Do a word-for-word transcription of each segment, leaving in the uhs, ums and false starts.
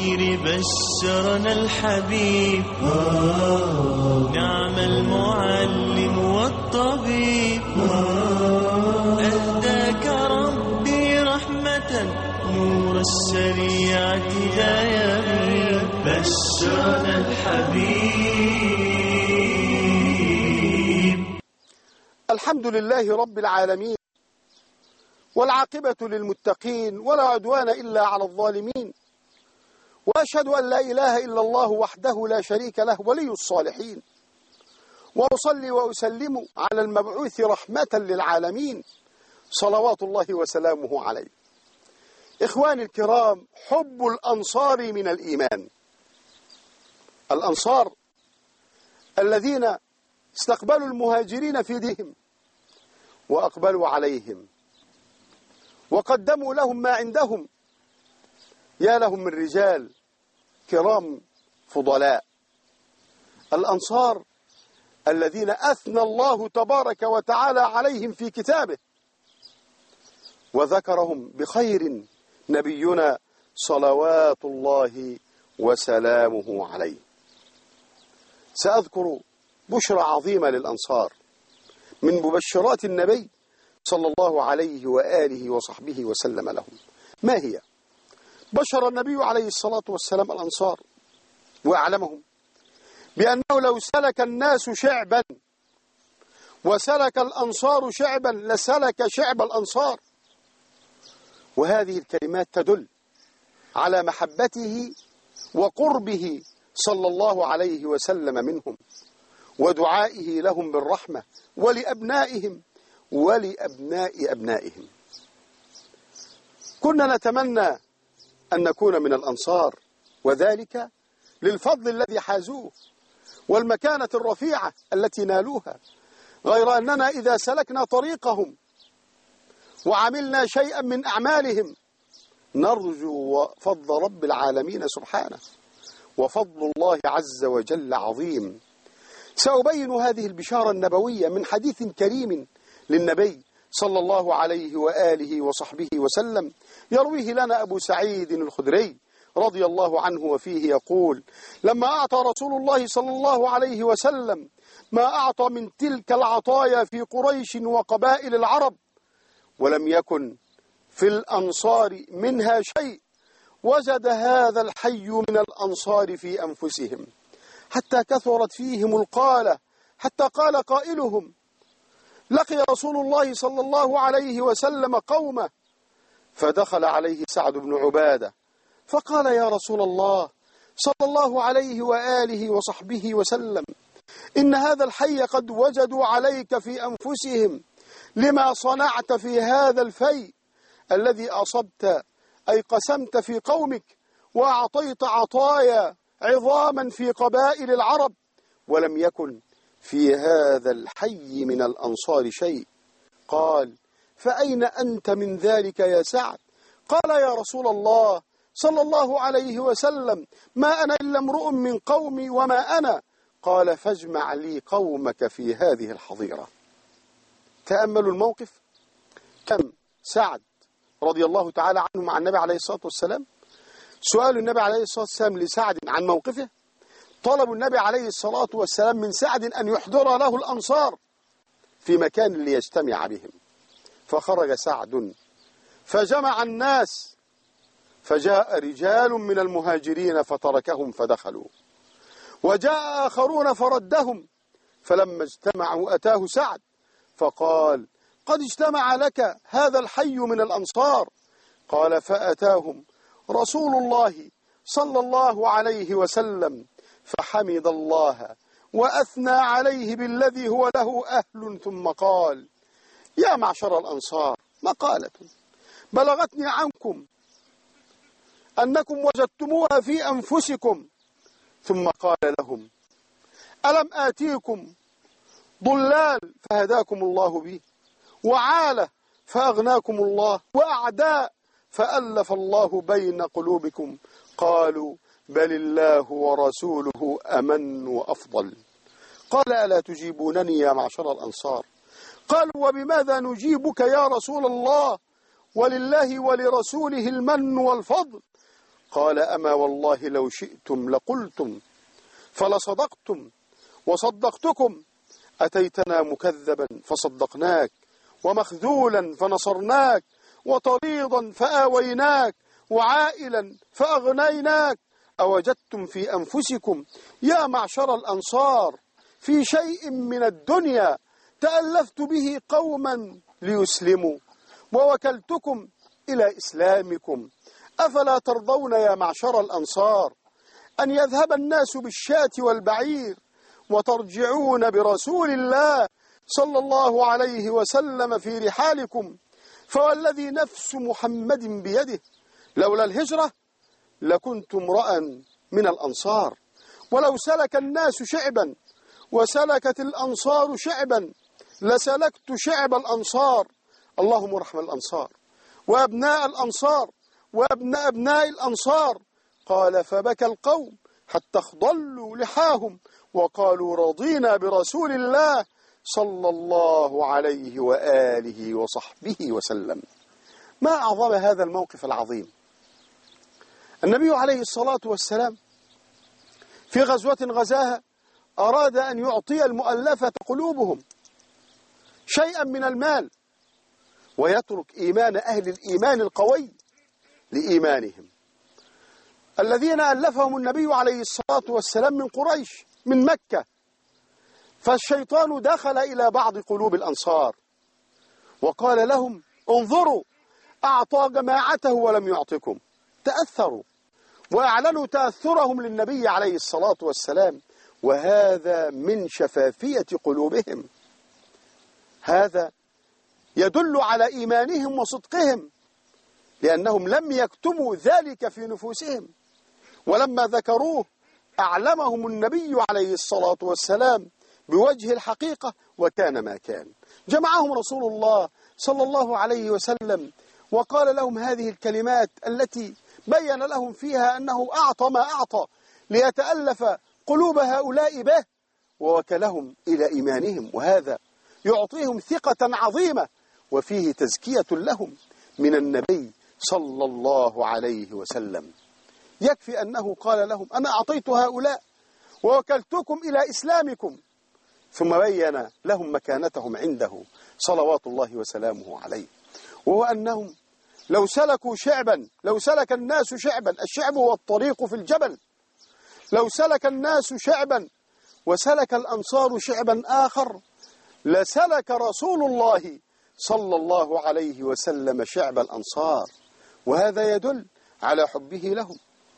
بشرنا الحبيب نعم المعلم والطبيب أهداك ربي رحمة نور الشريعة هداية بشرنا الحبيب. الحمد لله رب العالمين والعاقبة للمتقين ولا عدوان إلا على الظالمين، وأشهد أن لا إله إلا الله وحده لا شريك له ولي الصالحين، وأصلي وأسلم على المبعوث رحمة للعالمين صلوات الله وسلامه عليه. إخواني الكرام، حب الأنصار من الإيمان. الأنصار الذين استقبلوا المهاجرين في دينهم وأقبلوا عليهم وقدموا لهم ما عندهم، يا لهم من رجال كرام فضلاء. الأنصار الذين أثنى الله تبارك وتعالى عليهم في كتابه وذكرهم بخير نبينا صلوات الله وسلامه عليه. سأذكر بشرى عظيمة للأنصار من مبشرات النبي صلى الله عليه وآله وصحبه وسلم لهم. ما هي؟ بشر النبي عليه الصلاة والسلام الأنصار وأعلمهم بأنه لو سلك الناس شعبا وسلك الأنصار شعبا لسلك شعب الأنصار. وهذه الكلمات تدل على محبته وقربه صلى الله عليه وسلم منهم ودعائه لهم بالرحمة ولأبنائهم ولأبناء أبنائهم. كنا نتمنى أن نكون من الأنصار، وذلك للفضل الذي حازوه والمكانة الرفيعة التي نالوها، غير أننا إذا سلكنا طريقهم وعملنا شيئا من أعمالهم نرجو فضل رب العالمين سبحانه، وفضل الله عز وجل عظيم. سأبين هذه البشارة النبوية من حديث كريم للنبي صلى الله عليه وآله وصحبه وسلم يرويه لنا أبو سعيد الخدري رضي الله عنه، وفيه يقول: لما أعطى رسول الله صلى الله عليه وسلم ما أعطى من تلك العطايا في قريش وقبائل العرب ولم يكن في الأنصار منها شيء، وجد هذا الحي من الأنصار في أنفسهم حتى كثرت فيهم القالة، حتى قال قائلهم: لقي رسول الله صلى الله عليه وسلم قومه فدخل عليه سعد بن عبادة فقال: يا رسول الله صلى الله عليه وآله وصحبه وسلم، إن هذا الحي قد وجدوا عليك في أنفسهم لما صنعت في هذا الفيء الذي أصبت، أي قسمت في قومك وأعطيت عطايا عظاما في قبائل العرب ولم يكن في هذا الحي من الأنصار شيء. قال: فأين أنت من ذلك يا سعد؟ قال: يا رسول الله صلى الله عليه وسلم، ما أنا إلا امرؤ من قومي وما أنا. قال: فاجمع لي قومك في هذه الحظيرة. تأملوا الموقف، كم سعد رضي الله تعالى عنه مع النبي عليه الصلاة والسلام. سؤال النبي عليه الصلاة والسلام لسعد عن موقفه، طلب النبي عليه الصلاة والسلام من سعد أن يحضر له الأنصار في مكان ليجتمع بهم. فخرج سعد فجمع الناس، فجاء رجال من المهاجرين فتركهم فدخلوا، وجاء آخرون فردهم، فلما اجتمعوا أتاه سعد فقال: قد اجتمع لك هذا الحي من الأنصار. قال: فأتاهم رسول الله صلى الله عليه وسلم فحمد الله وأثنى عليه بالذي هو له أهل، ثم قال: يا معشر الأنصار، مقالة بلغتني عنكم أنكم وجدتموها في أنفسكم. ثم قال لهم: ألم آتيكم ضلال فهداكم الله به، وعالة فأغناكم الله، وأعداء فألف الله بين قلوبكم؟ قالوا: بل الله ورسوله أمن وأفضل. قال: ألا تجيبونني يا معشر الأنصار؟ قالوا: وبماذا نجيبك يا رسول الله؟ ولله ولرسوله المن والفضل. قال أما والله لو شئتم لقلتم فلصدقتم وصدقتكم، أتيتنا مكذبا فصدقناك، ومخذولا فنصرناك، وطريضا فآويناك، وعائلا فأغنيناك. أوجدتم في أنفسكم يا معشر الأنصار في شيء من الدنيا تألفت به قوما ليسلموا ووكلتكم إلى إسلامكم، أفلا ترضون يا معشر الأنصار أن يذهب الناس بالشاة والبعير وترجعون برسول الله صلى الله عليه وسلم في رحالكم؟ فوالذي نفس محمد بيده لولا الهجرة لكنت امرأ من الأنصار، ولو سلك الناس شعبا وسلكت الأنصار شعبا لسلكت شعب الأنصار. اللهم ارحم الأنصار وأبناء الأنصار وأبناء أبناء الأنصار. قال فبكى القوم حتى اخضلوا لحاهم وقالوا رضينا برسول الله صلى الله عليه وآله وصحبه وسلم. ما أعظم هذا الموقف العظيم. النبي عليه الصلاة والسلام في غزوة غزاها أراد أن يعطي المؤلفة قلوبهم شيئا من المال ويترك إيمان أهل الإيمان القوي لإيمانهم، الذين ألفهم النبي عليه الصلاة والسلام من قريش من مكة. فالشيطان دخل إلى بعض قلوب الأنصار وقال لهم انظروا، أعطى جماعته ولم يعطكم. تأثروا وأعلنوا تأثرهم للنبي عليه الصلاة والسلام، وهذا من شفافية قلوبهم. هذا يدل على إيمانهم وصدقهم، لأنهم لم يكتموا ذلك في نفوسهم، ولما ذكروه أعلمهم النبي عليه الصلاة والسلام بوجه الحقيقة، وكان ما كان. جمعهم رسول الله صلى الله عليه وسلم وقال لهم هذه الكلمات التي بين لهم فيها أنه أعطى ما أعطى ليتألف قلوب هؤلاء به، ووكلهم إلى إيمانهم، وهذا يعطيهم ثقة عظيمة وفيه تزكية لهم من النبي صلى الله عليه وسلم. يكفي أنه قال لهم أنا أعطيت هؤلاء ووكلتكم إلى إسلامكم، ثم بين لهم مكانتهم عنده صلوات الله وسلامه عليه، وهو أنهم لو سلكوا شعبا، لو سلك الناس شعبا، الشعب هو الطريق في الجبل، لو سلك الناس شعبا وسلك الأنصار شعبا آخر لسلك رسول الله صلى الله عليه وسلم شعب الأنصار، وهذا يدل على حبه لهم،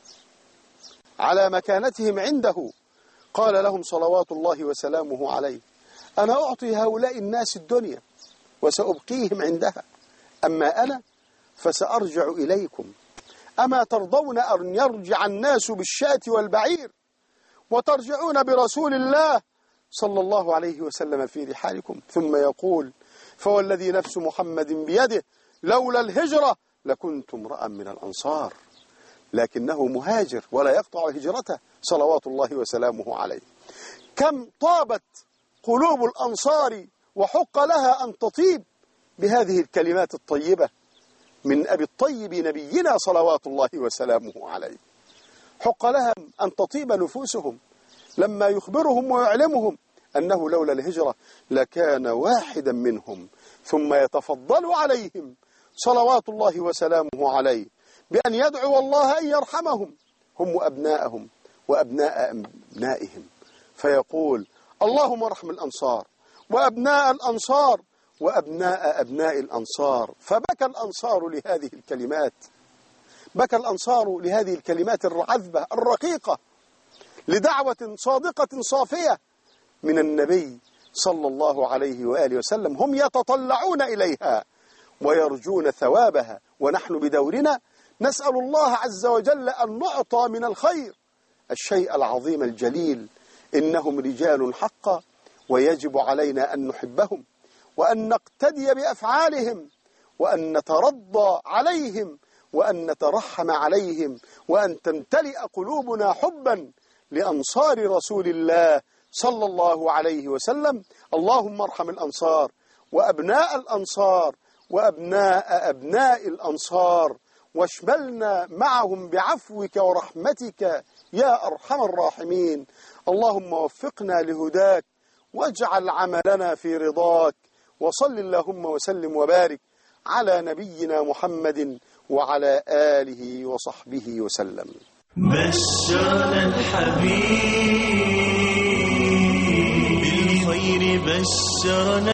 على مكانتهم عنده. قال لهم صلوات الله وسلامه عليه أنا أعطي هؤلاء الناس الدنيا وسأبقيهم عندها، أما أنا فسأرجع إليكم. أما ترضون أن يرجع الناس بالشاة والبعير وترجعون برسول الله صلى الله عليه وسلم في رحالكم؟ ثم يقول فوالذي نفس محمد بيده لولا الهجرة لكنت امرأ من الأنصار، لكنه مهاجر ولا يقطع هجرته صلوات الله وسلامه عليه. كم طابت قلوب الأنصار وحق لها أن تطيب بهذه الكلمات الطيبة من أبي الطيب نبينا صلوات الله وسلامه عليه. حق لها أن تطيب نفوسهم لما يخبرهم ويعلمهم أنه لولا الهجرة لكان واحدا منهم، ثم يتفضل عليهم صلوات الله وسلامه عليه بأن يدعو الله أن يرحمهم هم وأبناءهم وأبناء أبنائهم، فيقول اللهم ارحم الأنصار وأبناء الأنصار وأبناء أبناء الأنصار. فبكى الأنصار لهذه الكلمات، بكى الأنصار لهذه الكلمات العذبة الرقيقة لدعوة صادقة صافية من النبي صلى الله عليه وآله وسلم، هم يتطلعون إليها ويرجون ثوابها، ونحن بدورنا نسأل الله عز وجل أن نعطى من الخير الشيء العظيم الجليل. إنهم رجال حقا ويجب علينا أن نحبهم وأن نقتدي بأفعالهم وأن نترضى عليهم وأن نترحم عليهم وأن تمتلئ قلوبنا حبا لأنصار رسول الله صلى الله عليه وسلم. اللهم ارحم الأنصار وأبناء الأنصار وأبناء أبناء الأنصار واشملنا معهم بعفوك ورحمتك يا أرحم الراحمين. اللهم وفقنا لهداك واجعل عملنا في رضاك. وصل اللهم وسلم وبارك على نبينا محمد وعلى آله وصحبه وسلم. بشرنا الحبيب بالخير، بشرنا